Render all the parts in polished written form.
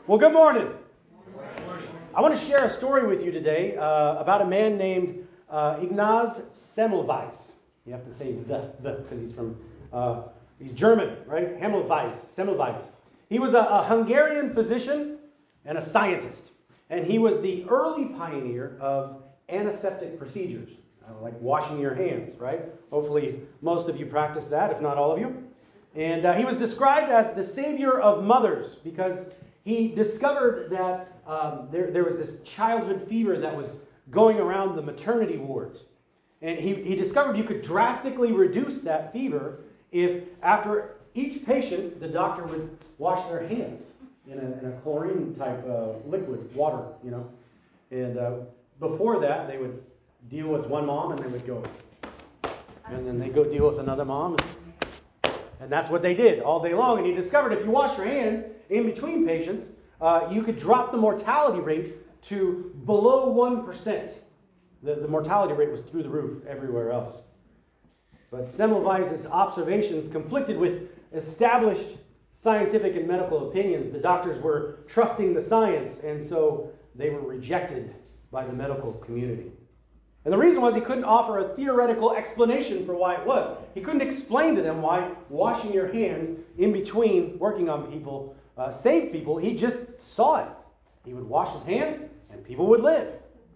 Well, good morning. I want to share a story with you today about a man named Ignaz Semmelweis. You have to say the because he's German, right? Semmelweis. He was a Hungarian physician and a scientist, and he was the early pioneer of antiseptic procedures, like washing your hands, right? Hopefully, most of you practice that, if not all of you. And he was described as the savior of mothers because he discovered that there was this childhood fever that was going around the maternity wards. And he discovered you could drastically reduce that fever if after each patient, the doctor would wash their hands in a chlorine type liquid, water, And before that, they would deal with one mom and they would go. And then they go deal with another mom. And that's what they did all day long. And he discovered if you wash your hands in between patients, you could drop the mortality rate to below 1%. The mortality rate was through the roof everywhere else. But Semmelweis' observations conflicted with established scientific and medical opinions. The doctors were trusting the science, and so they were rejected by the medical community. And the reason was he couldn't offer a theoretical explanation for why it was. He couldn't explain to them why washing your hands in between working on people saved people. He just saw it. He would wash his hands and people would live.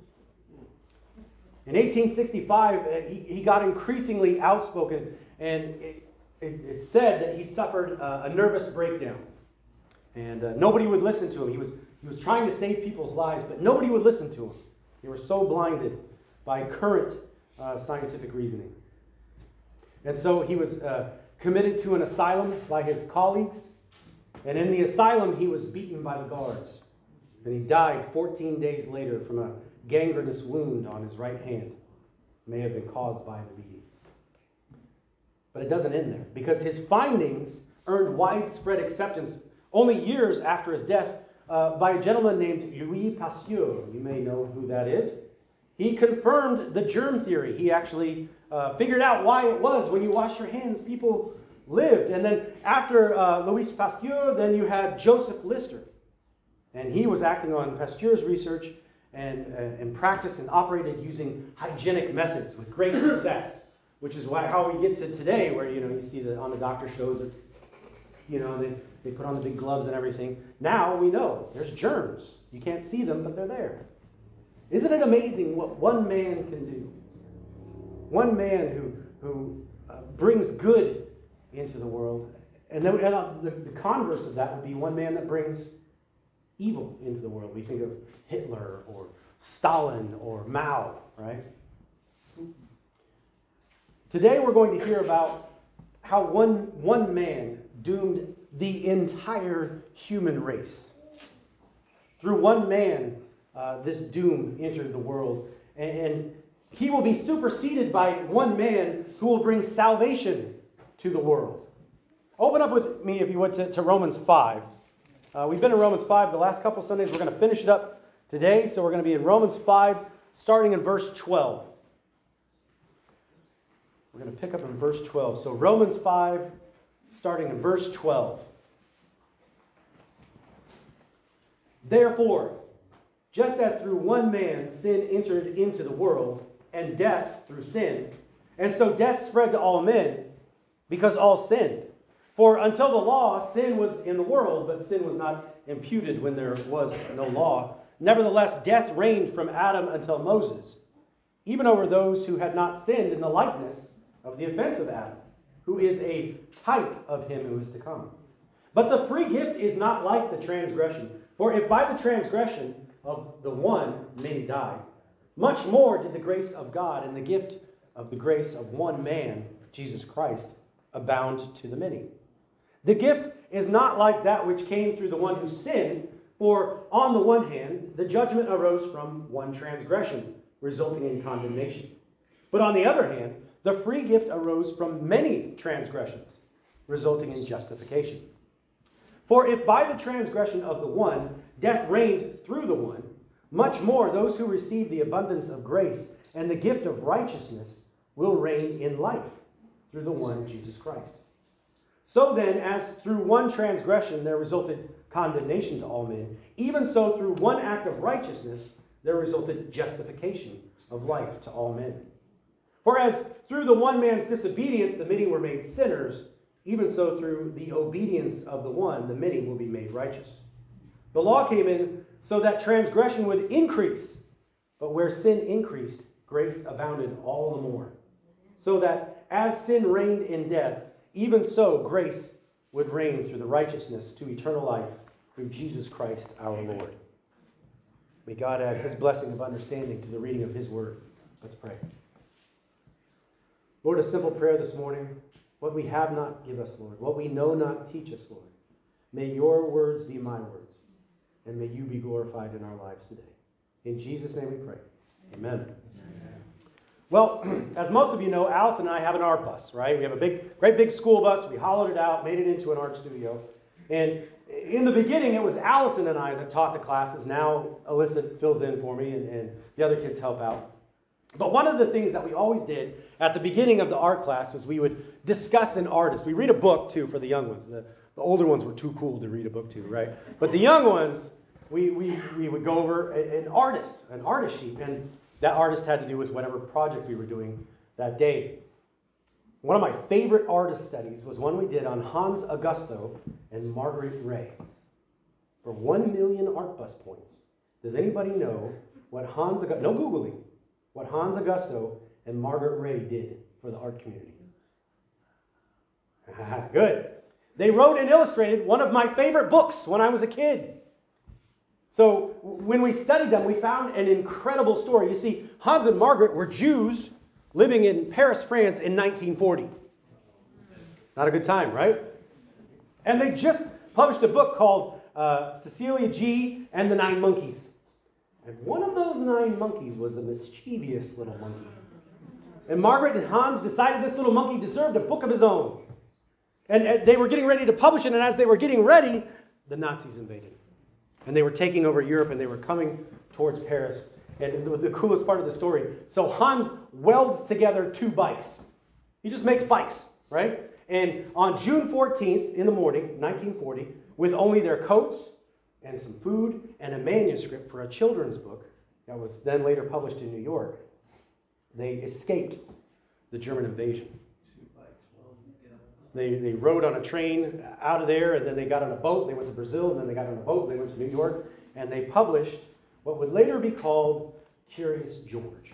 In 1865, he got increasingly outspoken, and it said that he suffered a nervous breakdown. And nobody would listen to him. He was trying to save people's lives, but nobody would listen to him. They were so blinded by current scientific reasoning. And so he was committed to an asylum by his colleagues. And in the asylum, he was beaten by the guards. And he died 14 days later from a gangrenous wound on his right hand. It may have been caused by the beating. But it doesn't end there, because his findings earned widespread acceptance only years after his death by a gentleman named Louis Pasteur. You may know who that is. He confirmed the germ theory. He actually figured out why it was when you wash your hands, people lived. And then after Louis Pasteur, then you had Joseph Lister. And he was acting on Pasteur's research and practiced and operated using hygienic methods with great success, which is how we get to today, where you see that on the doctor shows that they put on the big gloves and everything. Now we know there's germs. You can't see them, but they're there. Isn't it amazing what one man can do? One man who brings good into the world. And then the converse of that would be one man that brings evil into the world. We think of Hitler or Stalin or Mao, right? Today we're going to hear about how one man doomed the entire human race. Through one man, this doom entered the world. And he will be superseded by one man who will bring salvation to the world. Open up with me, if you would, to Romans 5. We've been in Romans 5 the last couple Sundays. We're going to finish it up today. So we're going to be in Romans 5, starting in verse 12. We're going to pick up in verse 12. So Romans 5, starting in verse 12. Therefore, just as through one man sin entered into the world, and death through sin, and so death spread to all men, because all sinned. For until the law, sin was in the world, but sin was not imputed when there was no law. Nevertheless, death reigned from Adam until Moses, even over those who had not sinned in the likeness of the offense of Adam, who is a type of him who is to come. But the free gift is not like the transgression. For if by the transgression of the one many died, much more did the grace of God and the gift of the grace of one man, Jesus Christ, abound to the many. The gift is not like that which came through the one who sinned, for on the one hand, the judgment arose from one transgression, resulting in condemnation. But on the other hand, the free gift arose from many transgressions, resulting in justification. For if by the transgression of the one, death reigned through the one, much more those who receive the abundance of grace and the gift of righteousness will reign in life through the one Jesus Christ. So then, as through one transgression there resulted condemnation to all men, even so through one act of righteousness there resulted justification of life to all men. For as through the one man's disobedience the many were made sinners, even so through the obedience of the one the many will be made righteous. The law came in so that transgression would increase, but where sin increased, grace abounded all the more. So that as sin reigned in death, even so grace would reign through the righteousness to eternal life through Jesus Christ our Lord. May God add his blessing of understanding to the reading of his word. Let's pray. Lord, a simple prayer this morning. What we have not, give us, Lord. What we know not, teach us, Lord. May your words be my words, and may you be glorified in our lives today. In Jesus' name we pray. Amen. Well, as most of you know, Allison and I have an art bus, right? We have a great big school bus. We hollowed it out, made it into an art studio. And in the beginning, it was Allison and I that taught the classes. Now, Alyssa fills in for me, and the other kids help out. But one of the things that we always did at the beginning of the art class was we would discuss an artist. We read a book, too, for the young ones. The older ones were too cool to read a book to, right? But the young ones, we would go over an artist sheet. And that artist had to do with whatever project we were doing that day. One of my favorite artist studies was one we did on Hans Augusto and Margaret Ray. For 1 million art bus points. Does anybody know what Hans Augusto, no Googling, what Hans Augusto and Margaret Ray did for the art community? Good. They wrote and illustrated one of my favorite books when I was a kid. So when we studied them, we found an incredible story. You see, Hans and Margaret were Jews living in Paris, France in 1940. Not a good time, right? And they just published a book called Cecilia G. and the 9 Monkeys. And one of those 9 monkeys was a mischievous little monkey. And Margaret and Hans decided this little monkey deserved a book of his own. And they were getting ready to publish it, and as they were getting ready, the Nazis invaded. And they were taking over Europe, and they were coming towards Paris. And the coolest part of the story, so Hans welds together 2 bikes. He just makes bikes, right? And on June 14th in the morning, 1940, with only their coats and some food and a manuscript for a children's book that was then later published in New York, they escaped the German invasion. They rode on a train out of there, and then they got on a boat. They went to Brazil, and then they got on a boat, and they went to New York, and they published what would later be called Curious George.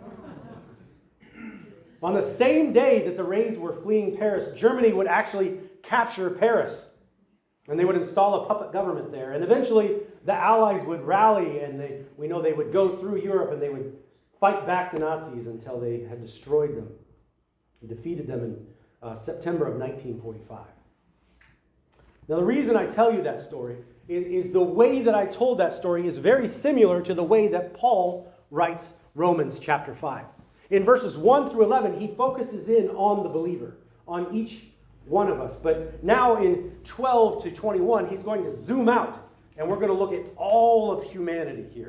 On the same day that the Rays were fleeing Paris, Germany would actually capture Paris, and they would install a puppet government there. And eventually, the Allies would rally, and we know they would go through Europe, and they would fight back the Nazis until they had destroyed them and defeated them in September of 1945. Now, the reason I tell you that story is the way that I told that story is very similar to the way that Paul writes Romans chapter 5. In verses 1 through 11, he focuses in on the believer, on each one of us. But now in 12 to 21, he's going to zoom out, and we're going to look at all of humanity here.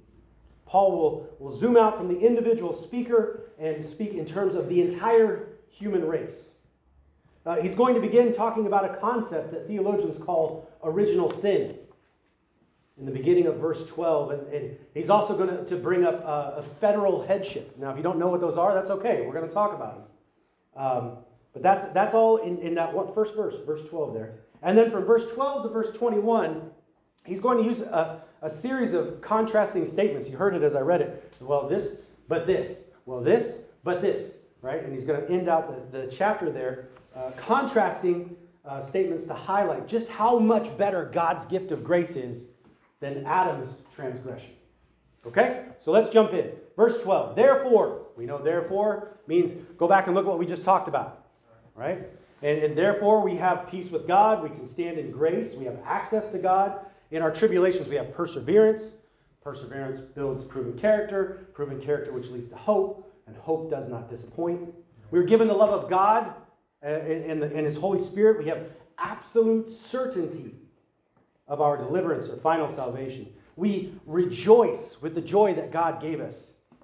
Paul will zoom out from the individual speaker and speak in terms of the entire human race. He's going to begin talking about a concept that theologians call original sin in the beginning of verse 12. And he's also going to bring up a federal headship. Now, if you don't know what those are, that's okay. We're going to talk about them. But that's all in that first verse, verse 12 there. And then from verse 12 to verse 21, he's going to use a series of contrasting statements. You heard it as I read it. Well, this, but this. Well, this, but this. Right? And he's going to end out the chapter there contrasting statements to highlight just how much better God's gift of grace is than Adam's transgression. Okay? So let's jump in. Verse 12. Therefore, we know therefore means go back and look at what we just talked about. Right? And therefore we have peace with God. We can stand in grace. We have access to God. In our tribulations we have perseverance. Perseverance builds proven character which leads to hope, and hope does not disappoint. We're given the love of God and His Holy Spirit. We have absolute certainty of our deliverance or final salvation. We rejoice with the joy that God gave us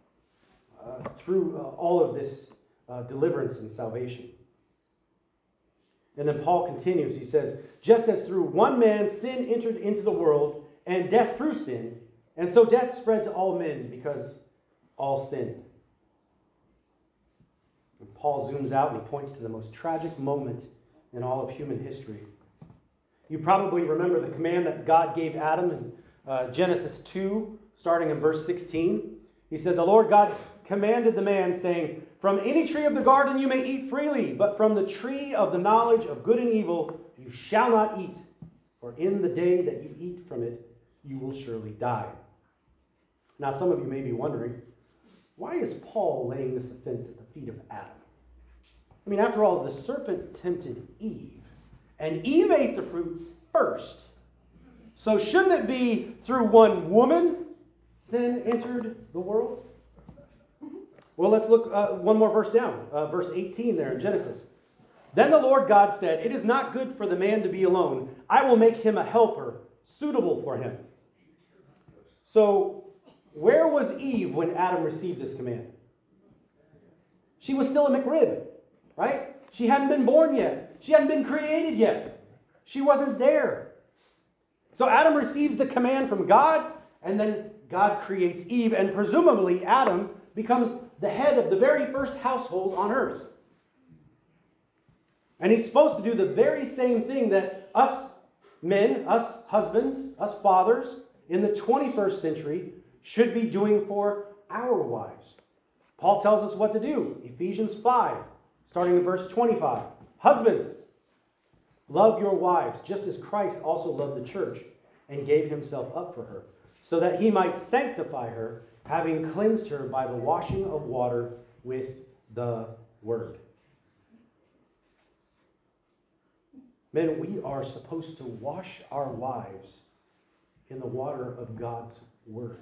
through all of this deliverance and salvation. And then Paul continues. He says, just as through one man sin entered into the world, and death through sin, and so death spread to all men because all sinned. And Paul zooms out and he points to the most tragic moment in all of human history. You probably remember the command that God gave Adam in Genesis 2, starting in verse 16. He said, "The Lord God commanded the man, saying, 'From any tree of the garden you may eat freely, but from the tree of the knowledge of good and evil you shall not eat, for in the day that you eat from it, you will surely die.'" Now, some of you may be wondering, why is Paul laying this offense at the feet of Adam? I mean, after all, the serpent tempted Eve, and Eve ate the fruit first. So shouldn't it be through one woman sin entered the world? Well, let's look one more verse down, verse 18 there in Genesis. "Then the Lord God said, 'It is not good for the man to be alone. I will make him a helper suitable for him.'" So, where was Eve when Adam received this command? She was still a McRib, right? She hadn't been born yet. She hadn't been created yet. She wasn't there. So Adam receives the command from God, and then God creates Eve, and presumably Adam becomes the head of the very first household on earth. And he's supposed to do the very same thing that us men, us husbands, us fathers in the 21st century should be doing for our wives. Paul tells us what to do. Ephesians 5, starting in verse 25. "Husbands, love your wives, just as Christ also loved the church and gave himself up for her, so that he might sanctify her, having cleansed her by the washing of water with the word." Men, we are supposed to wash our wives in the water of God's word.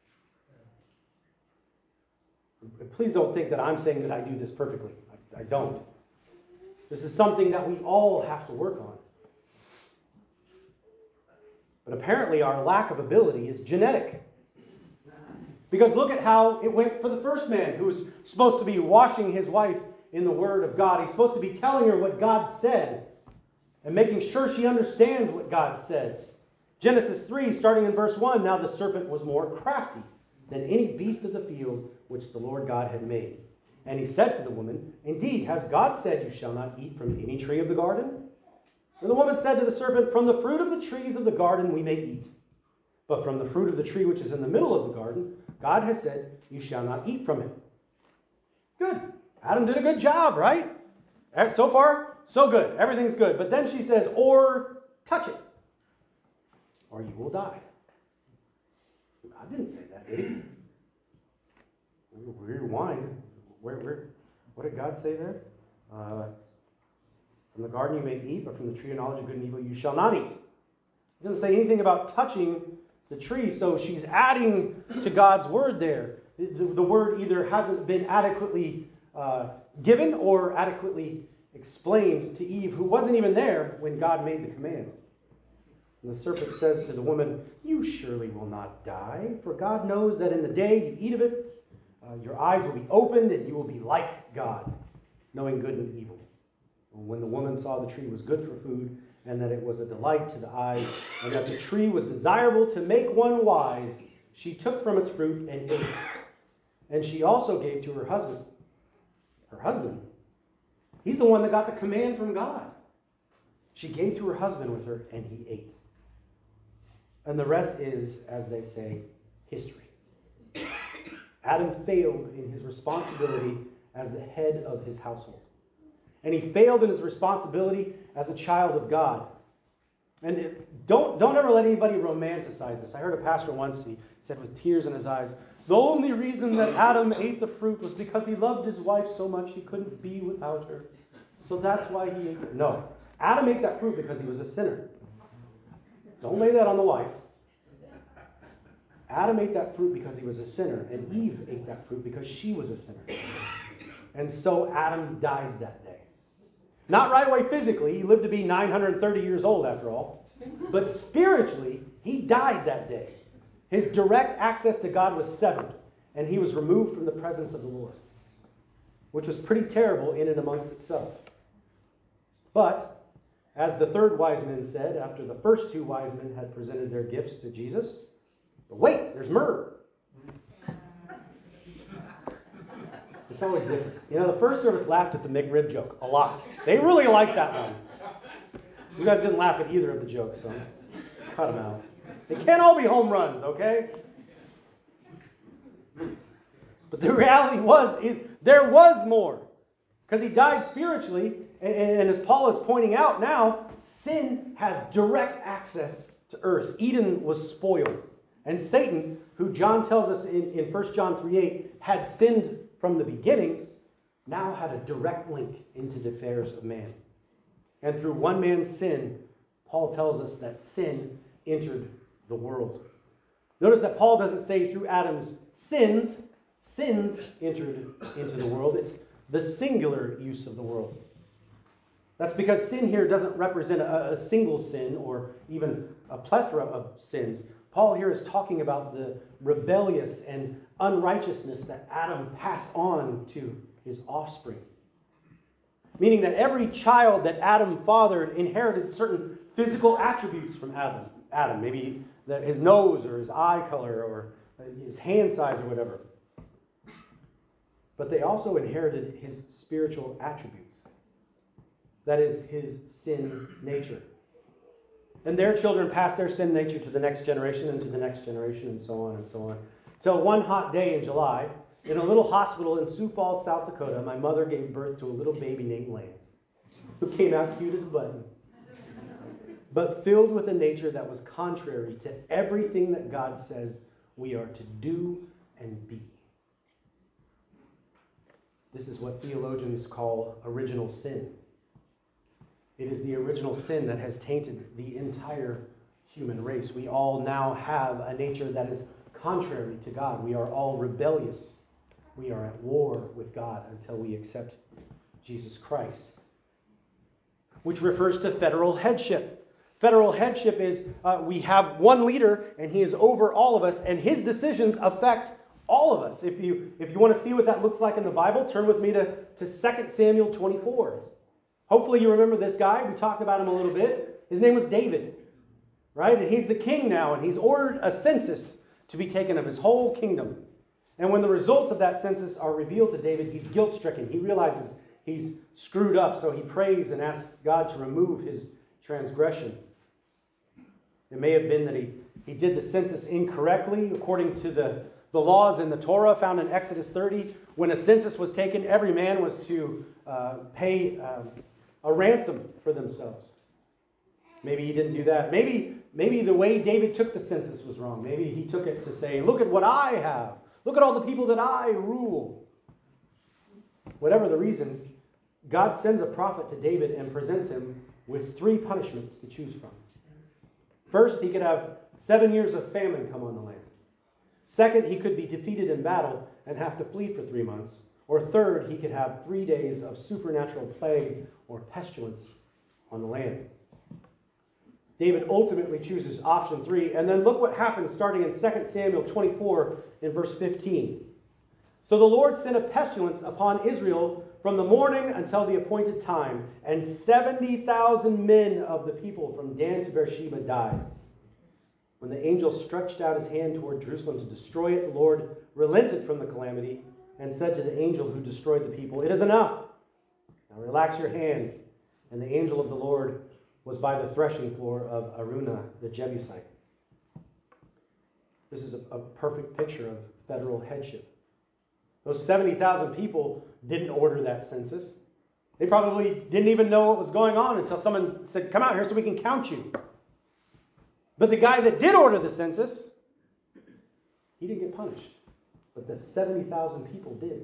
Please don't think that I'm saying that I do this perfectly. I don't. This is something that we all have to work on. But apparently our lack of ability is genetic. Because look at how it went for the first man who was supposed to be washing his wife in the Word of God. He's supposed to be telling her what God said and making sure she understands what God said. Genesis 3, starting in verse 1, "Now the serpent was more crafty than any beast of the field which the Lord God had made. And he said to the woman, 'Indeed, has God said you shall not eat from any tree of the garden?' And the woman said to the serpent, 'From the fruit of the trees of the garden we may eat. But from the fruit of the tree which is in the middle of the garden, God has said, you shall not eat from it.'" Good. Adam did a good job, right? So far, so good. Everything's good. But then she says, "Or touch it, or you will die." God didn't say that, did he? Rewind. What did God say there? "From the garden you may eat, but from the tree of knowledge of good and evil you shall not eat." It doesn't say anything about touching the tree, so she's adding to God's word there. The word either hasn't been adequately given or adequately explained to Eve, who wasn't even there when God made the command. And the serpent says to the woman, "You surely will not die, for God knows that in the day you eat of it, your eyes will be opened and you will be like God, knowing good and evil." And when the woman saw the tree was good for food, and that it was a delight to the eyes, and that the tree was desirable to make one wise, she took from its fruit and ate. And she also gave to her husband. Her husband? He's the one that got the command from God. She gave to her husband with her, and he ate. And the rest is, as they say, history. Adam failed in his responsibility as the head of his household. And he failed in his responsibility as a child of God. And don't ever let anybody romanticize this. I heard a pastor once, he said with tears in his eyes, "The only reason that Adam ate the fruit was because he loved his wife so much he couldn't be without her. So that's why he ate it." No. Adam ate that fruit because he was a sinner. Don't lay that on the wife. Adam ate that fruit because he was a sinner, and Eve ate that fruit because she was a sinner. And so Adam died that day. Not right away physically. He lived to be 930 years old after all. But spiritually, he died that day. His direct access to God was severed, and he was removed from the presence of the Lord, which was pretty terrible in and amongst itself. But As the third wise man said, after the first two wise men had presented their gifts to Jesus, but wait, there's myrrh. It's always different. You know, the first service laughed at the McRib joke a lot. They really liked that one. You guys didn't laugh at either of the jokes, so cut them out. They can't all be home runs, okay? But the reality is there was more. Because he died spiritually, and as Paul is pointing out now, sin has direct access to earth. Eden was spoiled. And Satan, who John tells us in 1 John 3:8 had sinned from the beginning, now had a direct link into the affairs of man. And through one man's sin, Paul tells us that sin entered the world. Notice that Paul doesn't say through Adam's sins entered into the world. It's the singular use of the world. That's because sin here doesn't represent a single sin or even a plethora of sins. Paul here is talking about the rebellious and unrighteousness that Adam passed on to his offspring. Meaning that every child that Adam fathered inherited certain physical attributes from Adam. Maybe his nose or his eye color or his hand size or whatever. But they also inherited his spiritual attributes. That is his sin nature. And their children passed their sin nature to the next generation and to the next generation and so on and so on. Till one hot day in July, in a little hospital in Sioux Falls, South Dakota, my mother gave birth to a little baby named Lance, who came out cute as a button, but filled with a nature that was contrary to everything that God says we are to do and be. This is what theologians call original sin. It is the original sin that has tainted the entire human race. We all now have a nature that is contrary to God. We are all rebellious. We are at war with God until we accept Jesus Christ. Which refers to federal headship. Federal headship is we have one leader and he is over all of us and his decisions affect all of us. If you want to see what that looks like in the Bible, turn with me to 2 Samuel 24. Hopefully you remember this guy. We talked about him a little bit. His name was David. Right? And he's the king now, and he's ordered a census to be taken of his whole kingdom. And when the results of that census are revealed to David, he's guilt-stricken. He realizes he's screwed up, so he prays and asks God to remove his transgression. It may have been that he did the census incorrectly according to the laws in the Torah found in Exodus 30. When a census was taken, every man was to pay a ransom for themselves. Maybe he didn't do that. Maybe the way David took the census was wrong. Maybe he took it to say, look at what I have. Look at all the people that I rule. Whatever the reason, God sends a prophet to David and presents him with 3 punishments to choose from. First, he could have 7 years of famine come on the land. Second, he could be defeated in battle and have to flee for 3 months. Or third, he could have 3 days of supernatural plague or pestilence on the land. David ultimately chooses option 3. And then look what happens starting in 2 Samuel 24 in verse 15. So the Lord sent a pestilence upon Israel from the morning until the appointed time, and 70,000 men of the people from Dan to Beersheba died. When the angel stretched out his hand toward Jerusalem to destroy it, the Lord relented from the calamity and said to the angel who destroyed the people, "It is enough. Now relax your hand." And the angel of the Lord was by the threshing floor of Araunah the Jebusite. This is a perfect picture of federal headship. Those 70,000 people didn't order that census. They probably didn't even know what was going on until someone said, "Come out here so we can count you." But the guy that did order the census, he didn't get punished. But the 70,000 people did.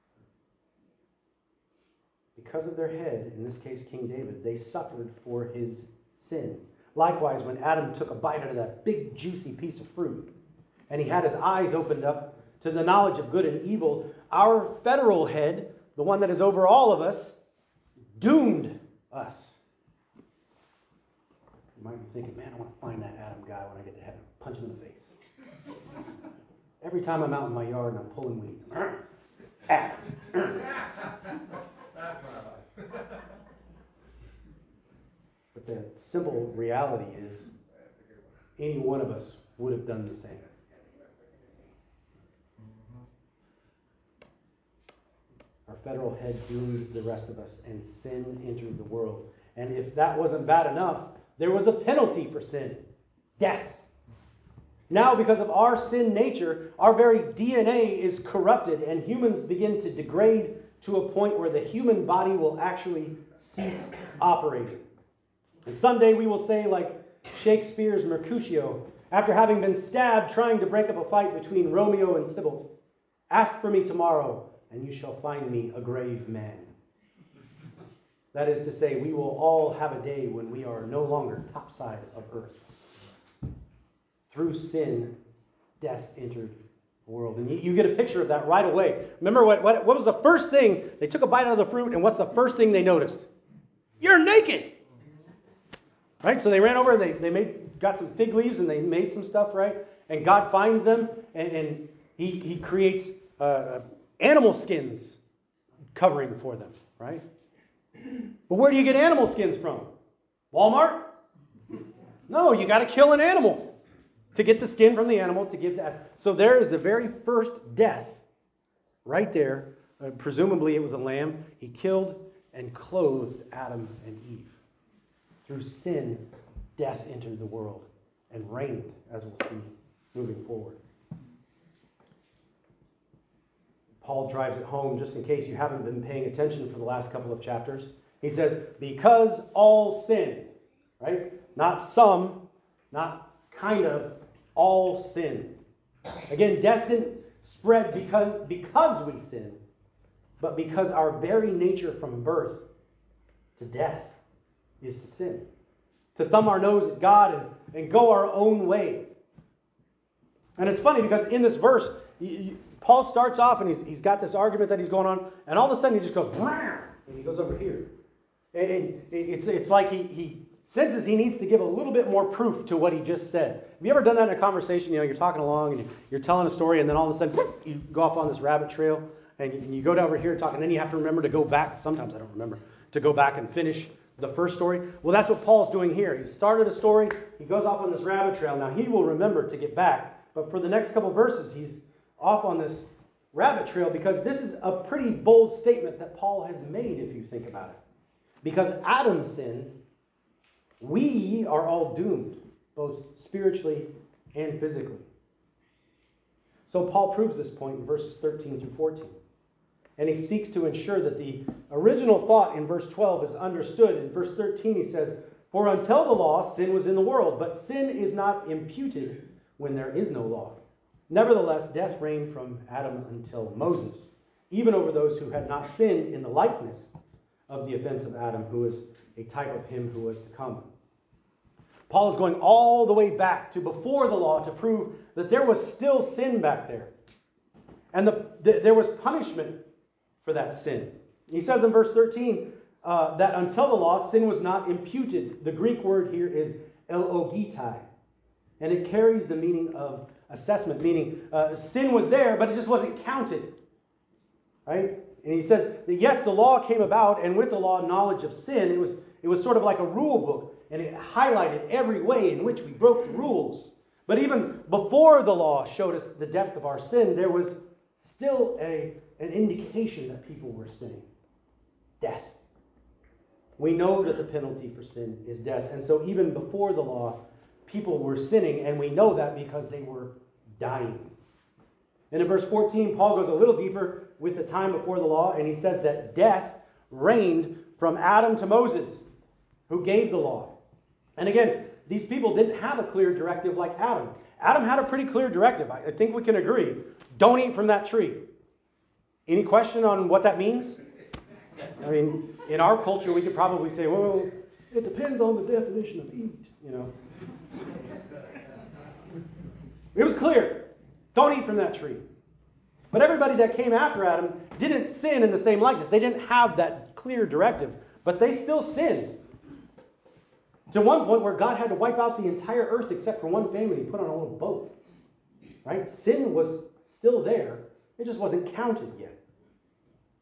Because of their head, in this case King David, they suffered for his sin. Likewise, when Adam took a bite out of that big juicy piece of fruit, and he had his eyes opened up to the knowledge of good and evil, our federal head, the one that is over all of us, doomed us. You might be thinking, man, I want to find that Adam guy when I get to heaven. Punch him in the face. Every time I'm out in my yard and I'm pulling weeds, Adam. That's what I like. But simple reality is any one of us would have done the same. Our federal head doomed the rest of us, and sin entered the world. And if that wasn't bad enough, there was a penalty for sin: death. Now, because of our sin nature, our very DNA is corrupted, and humans begin to degrade to a point where the human body will actually cease operating. And someday we will say, like Shakespeare's Mercutio, after having been stabbed trying to break up a fight between Romeo and Tybalt, "Ask for me tomorrow, and you shall find me a grave man." That is to say, we will all have a day when we are no longer topside of earth. Through sin, death entered the world. And you get a picture of that right away. Remember what was the first thing? They took a bite out of the fruit, and what's the first thing they noticed? You're naked! Right? So they ran over, and they got some fig leaves, and they made some stuff, right? And God finds them, and He creates animal skins covering for them, right? But where do you get animal skins from? Walmart? No, you got to kill an animal to get the skin from the animal to give to Adam. So there is the very first death right there. Presumably it was a lamb. He killed and clothed Adam and Eve. Through sin, death entered the world and reigned, as we'll see moving forward. Paul drives it home, just in case you haven't been paying attention for the last couple of chapters. He says, because all sin, right? Not some, not kind of, all sin. Again, death didn't spread because we sin, but because our very nature from birth to death is to sin. To thumb our nose at God and go our own way. And it's funny because in this verse, Paul starts off and he's got this argument that he's going on, and all of a sudden he just goes, and he goes over here. And it's like he senses he needs to give a little bit more proof to what he just said. Have you ever done that in a conversation? You're talking along and you're telling a story, and then all of a sudden you go off on this rabbit trail, and you go down over here and talk, and then you have to remember to go back. Sometimes I don't remember to go back and finish the first story. Well, that's what Paul's doing here. He started a story. He goes off on this rabbit trail. Now, he will remember to get back. But for the next couple verses, he's off on this rabbit trail because this is a pretty bold statement that Paul has made, if you think about it. Because Adam sinned, we are all doomed, both spiritually and physically. So Paul proves this point in verses 13 through 14. And he seeks to ensure that the original thought in verse 12 is understood. In verse 13 he says, "For until the law, sin was in the world, but sin is not imputed when there is no law. Nevertheless, death reigned from Adam until Moses, even over those who had not sinned in the likeness of the offense of Adam, who is a type of him who was to come." Paul is going all the way back to before the law to prove that there was still sin back there. And there was punishment for that sin. He says in verse 13 that until the law, sin was not imputed. The Greek word here is elogitai. And it carries the meaning of assessment, meaning sin was there, but it just wasn't counted. Right? And he says that yes, the law came about, and with the law, knowledge of sin. It was sort of like a rule book, and it highlighted every way in which we broke the rules. But even before the law showed us the depth of our sin, there was still an indication that people were sinning. Death. We know that the penalty for sin is death. And so even before the law, people were sinning, and we know that because they were dying. And in verse 14, Paul goes a little deeper with the time before the law, and he says that death reigned from Adam to Moses, who gave the law. And again, these people didn't have a clear directive like Adam. Adam had a pretty clear directive. I think we can agree. Don't eat from that tree. Any question on what that means? I mean, in our culture, we could probably say, well, it depends on the definition of eat, It was clear. Don't eat from that tree. But everybody that came after Adam didn't sin in the same likeness. They didn't have that clear directive. But they still sinned. To one point where God had to wipe out the entire earth except for one family and put on a little boat. Right? Sin was still there. It just wasn't counted yet.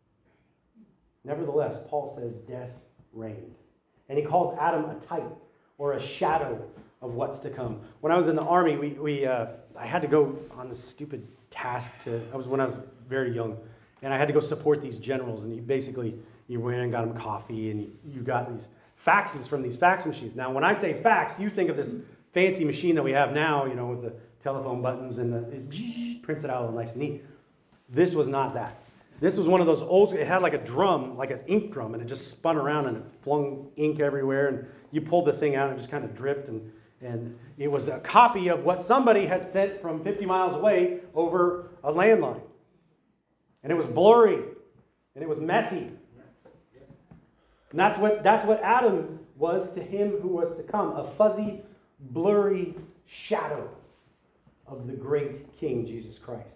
Nevertheless, Paul says death reigned. And he calls Adam a type. or a shadow of what's to come. When I was in the Army, I had to go on this stupid task when I was very young, and I had to go support these generals, and you went and got them coffee, and you got these faxes from these fax machines. Now, when I say fax, you think of this fancy machine that we have now, with the telephone buttons and it prints it out all nice and neat. This was not that. This was one of those old, it had like a drum, like an ink drum, and it just spun around and it flung ink everywhere, and you pulled the thing out and it just kind of dripped, and it was a copy of what somebody had sent from 50 miles away over a landline. And it was blurry, and it was messy. And that's what Adam was to him who was to come, a fuzzy, blurry shadow of the great King Jesus Christ.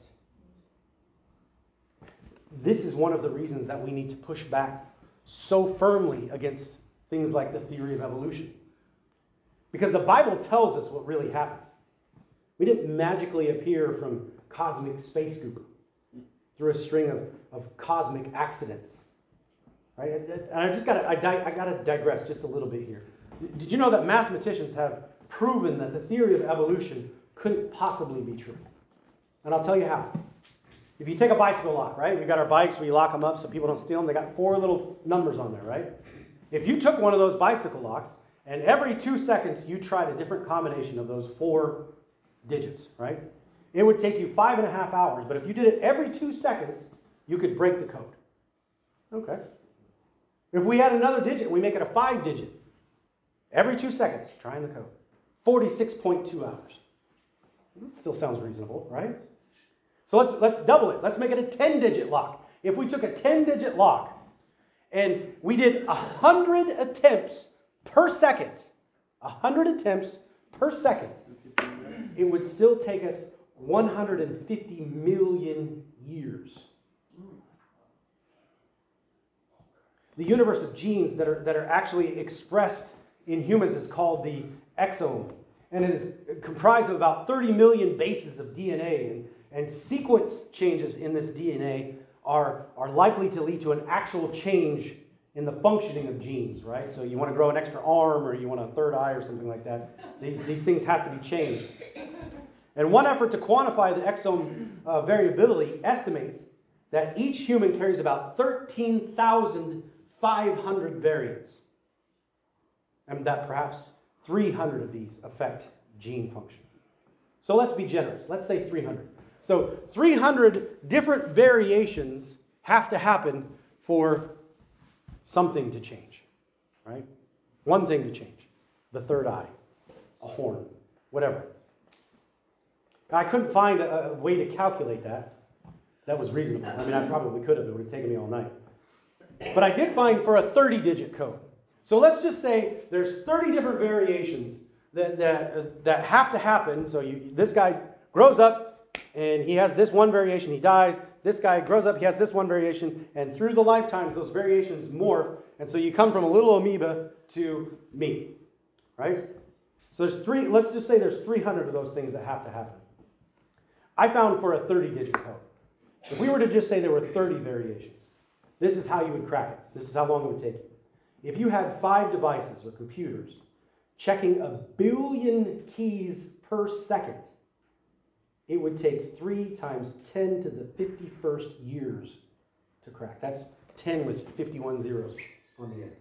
This is one of the reasons that we need to push back so firmly against things like the theory of evolution. Because the Bible tells us what really happened. We didn't magically appear from cosmic space goop through a string of cosmic accidents. Right? And I gotta digress just a little bit here. Did you know that mathematicians have proven that the theory of evolution couldn't possibly be true? And I'll tell you how. If you take a bicycle lock, right? We got our bikes, we lock them up so people don't steal them. They got 4 little numbers on there, right? If you took one of those bicycle locks and every 2 seconds you tried a different combination of those 4 digits, right? It would take you 5.5 hours. But if you did it every 2 seconds, you could break the code. Okay. If we add another digit, we make it a 5-digit. Every 2 seconds, trying the code. 46.2 hours. That still sounds reasonable, right? So let's double it. Let's make it a 10-digit lock. If we took a 10-digit lock and we did 100 attempts per second, 100 attempts per second, it would still take us 150 million years. The universe of genes that are actually expressed in humans is called the exome. And it is comprised of about 30 million bases of DNA. And sequence changes in this DNA are likely to lead to an actual change in the functioning of genes, right? So you want to grow an extra arm or you want a third eye or something like that. These things have to be changed. And one effort to quantify the exome variability estimates that each human carries about 13,500 variants. And that perhaps 300 of these affect gene function. So let's be generous. Let's say 300. So 300 different variations have to happen for something to change, right? One thing to change. The third eye, a horn, whatever. I couldn't find a way to calculate that. That was reasonable. I mean, I probably could have. It would have taken me all night. But I did find for a 30-digit code. So let's just say there's 30 different variations that have to happen. So this guy grows up and he has this one variation, he dies. This guy grows up, he has this one variation, and through the lifetimes, those variations morph, and so you come from a little amoeba to me, right? So let's just say there's 300 of those things that have to happen. I found for a 30-digit code. If we were to just say there were 30 variations, this is how you would crack it. This is how long it would take you. If you had 5 devices or computers checking 1 billion keys per second, it would take 3 times 10 to the 51st years to crack. That's 10 with 51 zeros on the end.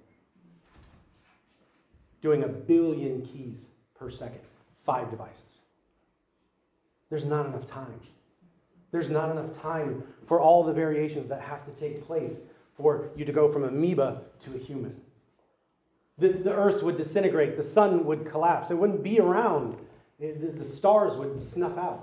Doing 1 billion keys per second. 5 devices. There's not enough time. There's not enough time for all the variations that have to take place for you to go from amoeba to a human. The earth would disintegrate. The sun would collapse. It wouldn't be around. The stars would snuff out.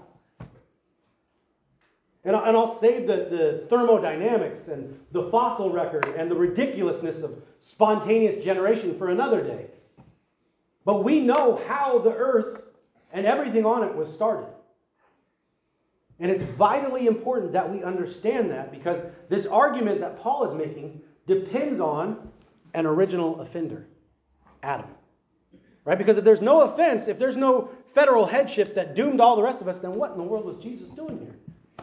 And I'll save the thermodynamics and the fossil record and the ridiculousness of spontaneous generation for another day. But we know how the earth and everything on it was started. And it's vitally important that we understand that, because this argument that Paul is making depends on an original offender, Adam. Right? Because if there's no offense, if there's no federal headship that doomed all the rest of us, then what in the world was Jesus doing here?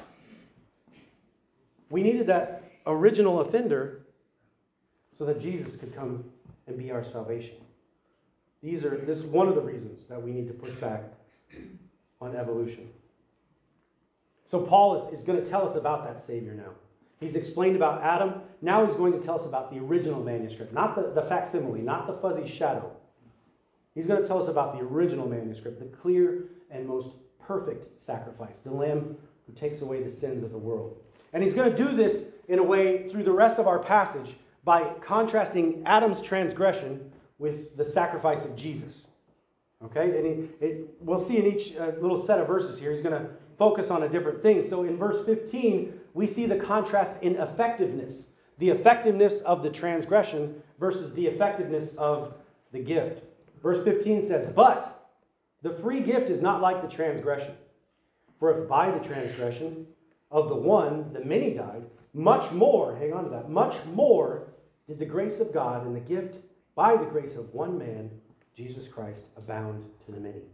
We needed that original offender so that Jesus could come and be our salvation. This is one of the reasons that we need to push back on evolution. So Paul is going to tell us about that Savior now. He's explained about Adam. Now he's going to tell us about the original manuscript, not the facsimile, not the fuzzy shadow. He's going to tell us about the original manuscript, the clear and most perfect sacrifice, the Lamb who takes away the sins of the world. And he's going to do this in a way through the rest of our passage by contrasting Adam's transgression with the sacrifice of Jesus. Okay? And we'll see in each little set of verses here, he's going to focus on a different thing. So in verse 15, we see the contrast in effectiveness. The effectiveness of the transgression versus the effectiveness of the gift. Verse 15 says, "But the free gift is not like the transgression. For if by the transgression of the one the many died, much more," hang on to that, "much more did the grace of God and the gift by the grace of one man, Jesus Christ, abound to the many."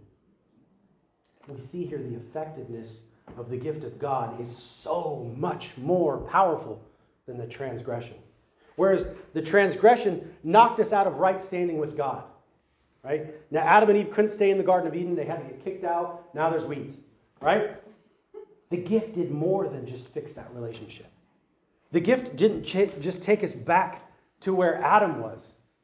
We see here the effectiveness of the gift of God is so much more powerful than the transgression. Whereas the transgression knocked us out of right standing with God. Right? Now Adam and Eve couldn't stay in the Garden of Eden. They had to get kicked out. Now there's weeds. Right? The gift did more than just fix that relationship. The gift didn't just take us back to where Adam was.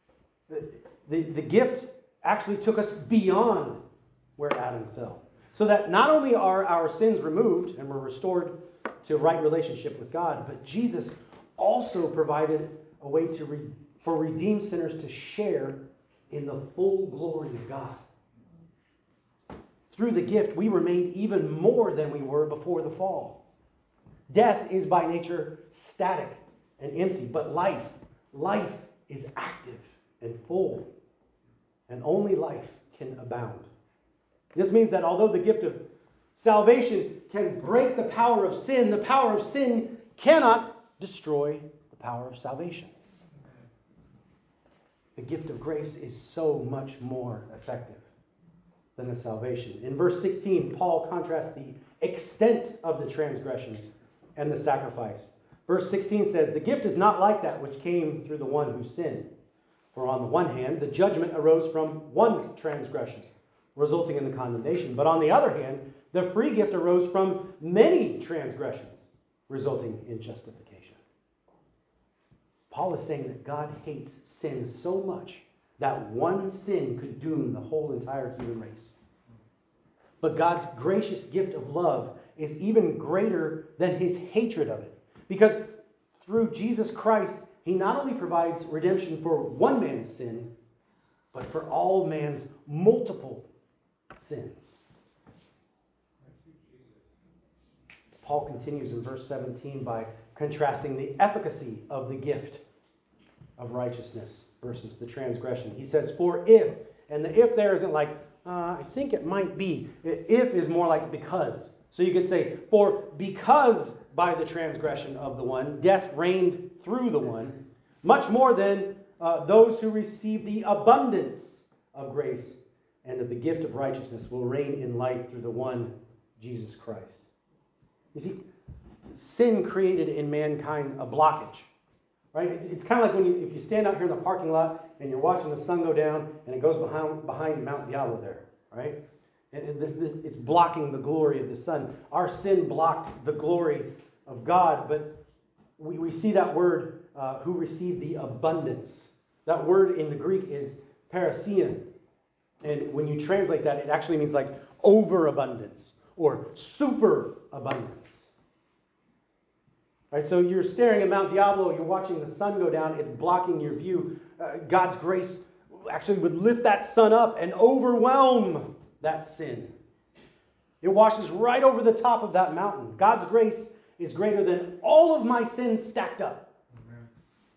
The gift actually took us beyond where Adam fell. So that not only are our sins removed and we're restored to right relationship with God, but Jesus also provided a way for redeemed sinners to share in the full glory of God. Through the gift, we were made even more than we were before the fall. Death is by nature static and empty, but life is active and full. And only life can abound. This means that although the gift of salvation can break the power of sin cannot destroy the power of salvation. The gift of grace is so much more effective than the salvation. In verse 16, Paul contrasts the extent of the transgression and the sacrifice. Verse 16 says, "The gift is not like that which came through the one who sinned. For on the one hand, the judgment arose from one transgression, resulting in the condemnation. But on the other hand, the free gift arose from many transgressions, resulting in justification." Paul is saying that God hates sin so much that one sin could doom the whole entire human race. But God's gracious gift of love is even greater than his hatred of it. Because through Jesus Christ, he not only provides redemption for one man's sin, but for all man's multiple sins. Paul continues in verse 17 by contrasting the efficacy of the gift of righteousness versus the transgression. He says, "For if," and the if there isn't like, I think it might be. If is more like because. So you could say, "For because by the transgression of the one, death reigned through the one, much more than those who receive the abundance of grace and of the gift of righteousness will reign in life through the one, Jesus Christ." You see, sin created in mankind a blockage. Right? It's kind of like if you stand out here in the parking lot and you're watching the sun go down and it goes behind Mount Diablo there. Right? It's blocking the glory of the sun. Our sin blocked the glory of God, but we see that word, who received the abundance. That word in the Greek is parisia. And when you translate that, it actually means like overabundance or superabundance. Right, so you're staring at Mount Diablo, you're watching the sun go down, it's blocking your view. God's grace actually would lift that sun up and overwhelm that sin. It washes right over the top of that mountain. God's grace is greater than all of my sins stacked up. Amen.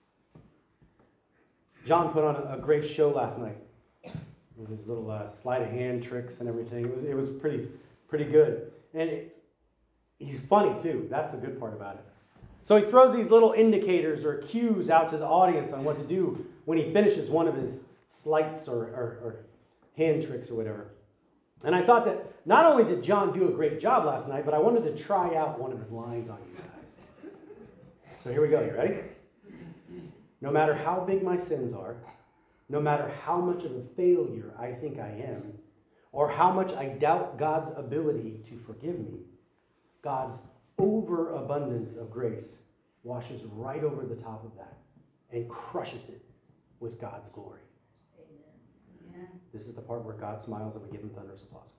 John put on a great show last night with his little sleight of hand tricks and everything. It was pretty good. And he's funny too. That's the good part about it. So he throws these little indicators or cues out to the audience on what to do when he finishes one of his sleights or hand tricks or whatever. And I thought that not only did John do a great job last night, but I wanted to try out one of his lines on you guys. So here we go. You ready? "No matter how big my sins are, no matter how much of a failure I think I am, or how much I doubt God's ability to forgive me, God's overabundance of grace washes right over the top of that and crushes it with God's glory. Amen. Yeah. This is the part where God smiles and we give him thunderous applause.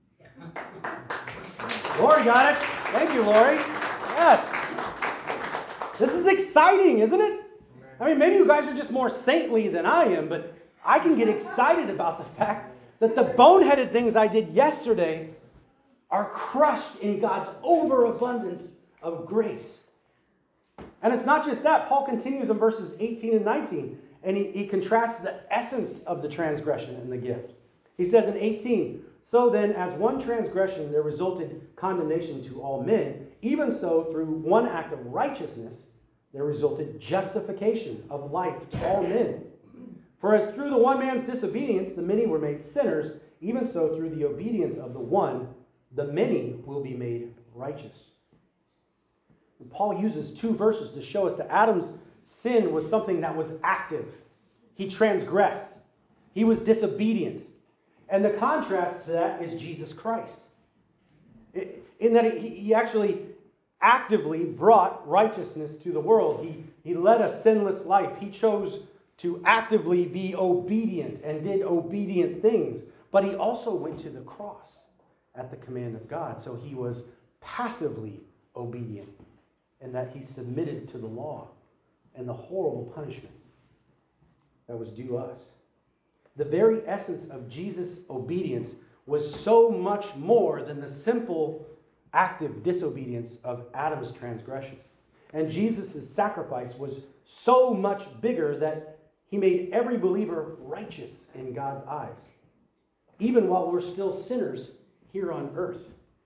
Lori got it. Thank you, Lori. Yes. This is exciting, isn't it? I mean, maybe you guys are just more saintly than I am, but I can get excited about the fact that the boneheaded things I did yesterday are crushed in God's overabundance of grace. And it's not just that. Paul continues in verses 18 and 19, and he contrasts the essence of the transgression and the gift. He says in 18, "So then, as one transgression there resulted condemnation to all men, even so through one act of righteousness there resulted justification of life to all men. For as through the one man's disobedience the many were made sinners, even so through the obedience of the one the many will be made righteous." And Paul uses two verses to show us that Adam's sin was something that was active. He transgressed. He was disobedient. And the contrast to that is Jesus Christ. In that he actually actively brought righteousness to the world. He led a sinless life. He chose to actively be obedient and did obedient things. But he also went to the cross at the command of God. So he was passively obedient in that he submitted to the law and the horrible punishment that was due us. The very essence of Jesus' obedience was so much more than the simple active disobedience of Adam's transgression. And Jesus' sacrifice was so much bigger that he made every believer righteous in God's eyes, even while we're still sinners here on earth.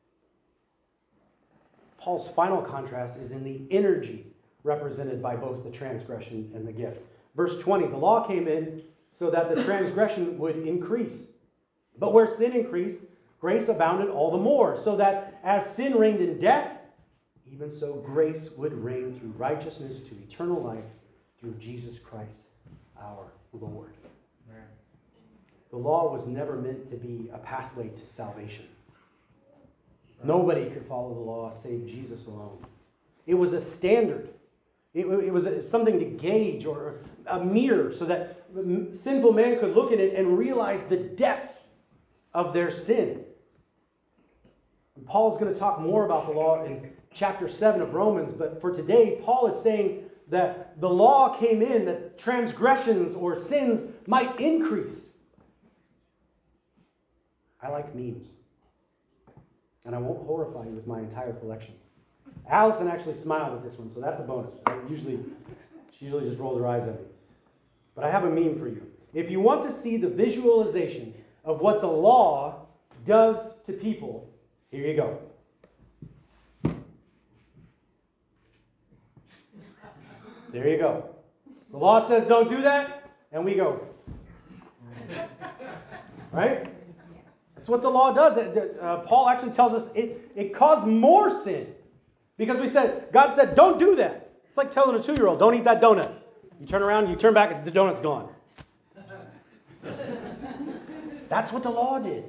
Paul's final contrast is in the energy represented by both the transgression and the gift. Verse 20, "The law came in so that the transgression would increase. But where sin increased, grace abounded all the more, so that as sin reigned in death, even so grace would reign through righteousness to eternal life through Jesus Christ our Lord." Amen. The law was never meant to be a pathway to salvation. Nobody could follow the law save Jesus alone. It was a standard. It was something to gauge or a mirror so that sinful man could look at it and realize the depth of their sin. And Paul is going to talk more about the law in chapter 7 of Romans, but for today, Paul is saying that the law came in that transgressions or sins might increase. I like memes, and I won't horrify you with my entire collection. Allison actually smiled at this one, so that's a bonus. She usually just rolls her eyes at me. But I have a meme for you. If you want to see the visualization of what the law does to people, here you go. There you go. The law says don't do that, and we go. Right? That's what the law does. Paul actually tells us it caused more sin. Because God said, don't do that. It's like telling a 2-year-old, don't eat that donut. You turn around, you turn back, and the donut's gone. That's what the law did.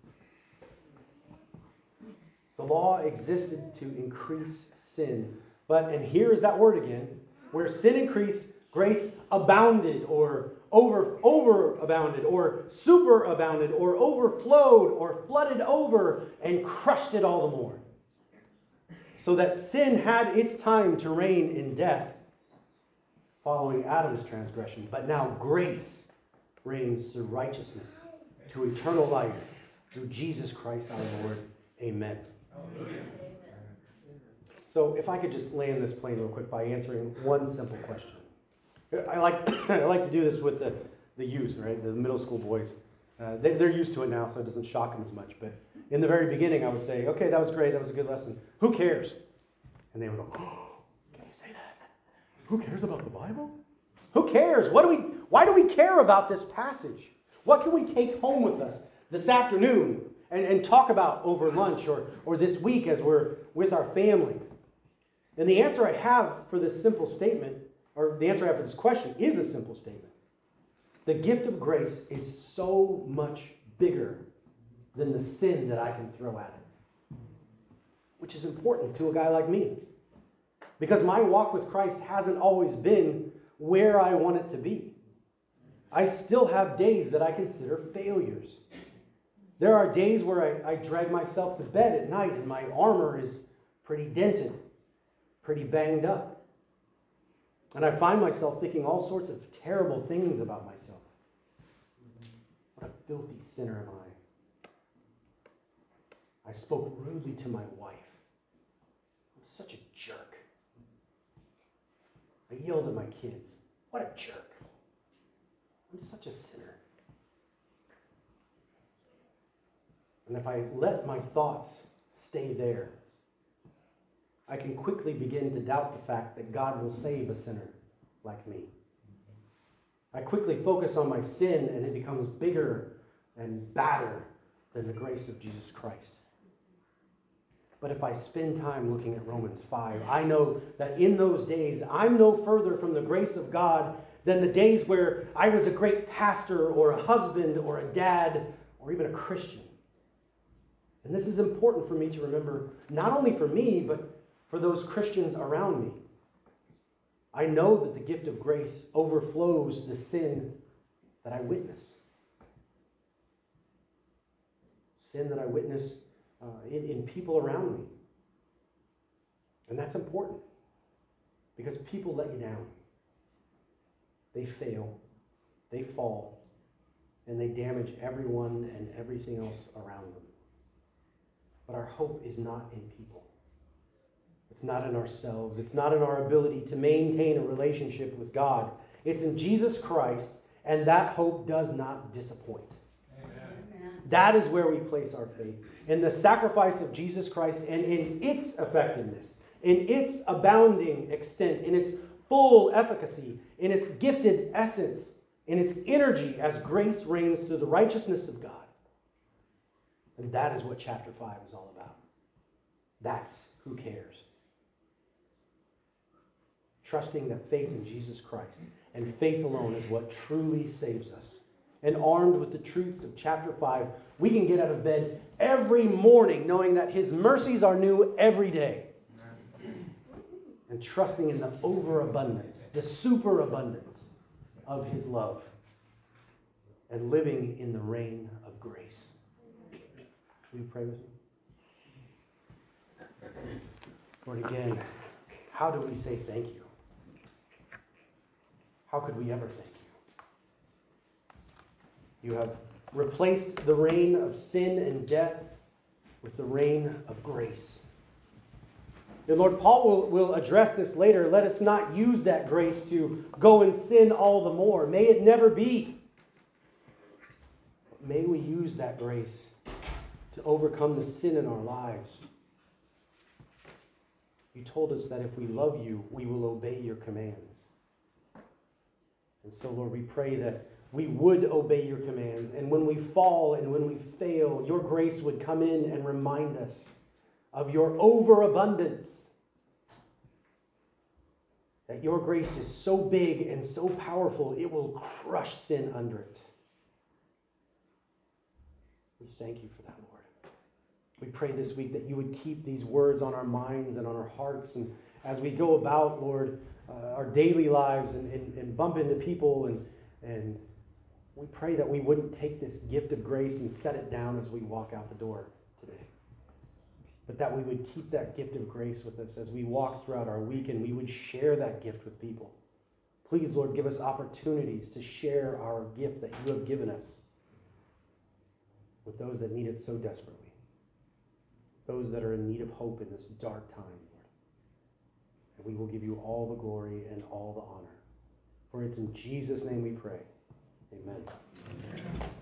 The law existed to increase sin. And here is that word again, where sin increased, grace abounded, or overabounded, or superabounded, or overflowed, or flooded over, and crushed it all the more. So that sin had its time to reign in death following Adam's transgression. But now grace reigns through righteousness to eternal life through Jesus Christ our Lord. Amen. Amen. So if I could just land this plane real quick by answering one simple question. I like to do this with the youth, right? The middle school boys. They're used to it now, so it doesn't shock them as much. But in the very beginning, I would say, okay, that was great. That was a good lesson. Who cares? And they would go, oh, can you say that? Who cares about the Bible? Who cares? Why do we care about this passage? What can we take home with us this afternoon and talk about over lunch or this week as we're with our family? And the answer I have for this simple statement, or the answer I have for this question is a simple statement. the gift of grace is so much bigger than the sin that I can throw at it, which is important to a guy like me. Because my walk with Christ hasn't always been where I want it to be. I still have days that I consider failures. There are days where I drag myself to bed at night and my armor is pretty dented, pretty banged up. And I find myself thinking all sorts of terrible things about myself. What a filthy sinner am I? I spoke rudely to my wife. I'm such a jerk. I yelled at my kids. What a jerk. I'm such a sinner. And if I let my thoughts stay there, I can quickly begin to doubt the fact that God will save a sinner like me. I quickly focus on my sin and it becomes bigger and badder than the grace of Jesus Christ. But if I spend time looking at Romans 5, I know that in those days, I'm no further from the grace of God than the days where I was a great pastor or a husband or a dad or even a Christian. And this is important for me to remember, not only for me, but for those Christians around me. I know that the gift of grace overflows the sin that I witness. Sin that I witness in people around me. And that's important because people let you down. They fail, they fall, and they damage everyone and everything else around them. But our hope is not in people. It's not in ourselves. It's not in our ability to maintain a relationship with God. It's in Jesus Christ, and that hope does not disappoint. Amen. That is where we place our faith. In the sacrifice of Jesus Christ and in its effectiveness, in its abounding extent, in its full efficacy, in its gifted essence, in its energy as grace reigns through the righteousness of God. And that is what chapter 5 is all about. That's who cares. Trusting that faith in Jesus Christ and faith alone is what truly saves us. And armed with the truths of chapter 5, we can get out of bed every morning knowing that His mercies are new every day. And trusting in the overabundance, the superabundance of His love. And living in the reign of grace. Will you pray with me? Lord, again, how do we say thank you? How could we ever thank you? You have replaced the reign of sin and death with the reign of grace. And Lord, Paul will address this later. Let us not use that grace to go and sin all the more. May it never be. May we use that grace to overcome the sin in our lives. You told us that if we love you, we will obey your commands. And so, Lord, we pray that we would obey your commands. And when we fall and when we fail, your grace would come in and remind us of your overabundance. That your grace is so big and so powerful, it will crush sin under it. We thank you for that, Lord. We pray this week that you would keep these words on our minds and on our hearts. And as we go about, Lord, our daily lives and bump into people, and we pray that we wouldn't take this gift of grace and set it down as we walk out the door today. But that we would keep that gift of grace with us as we walk throughout our week, and we would share that gift with people. Please, Lord, give us opportunities to share our gift that you have given us with those that need it so desperately. Those that are in need of hope in this dark time, Lord. And we will give you all the glory and all the honor. For it's in Jesus' name we pray. Amen.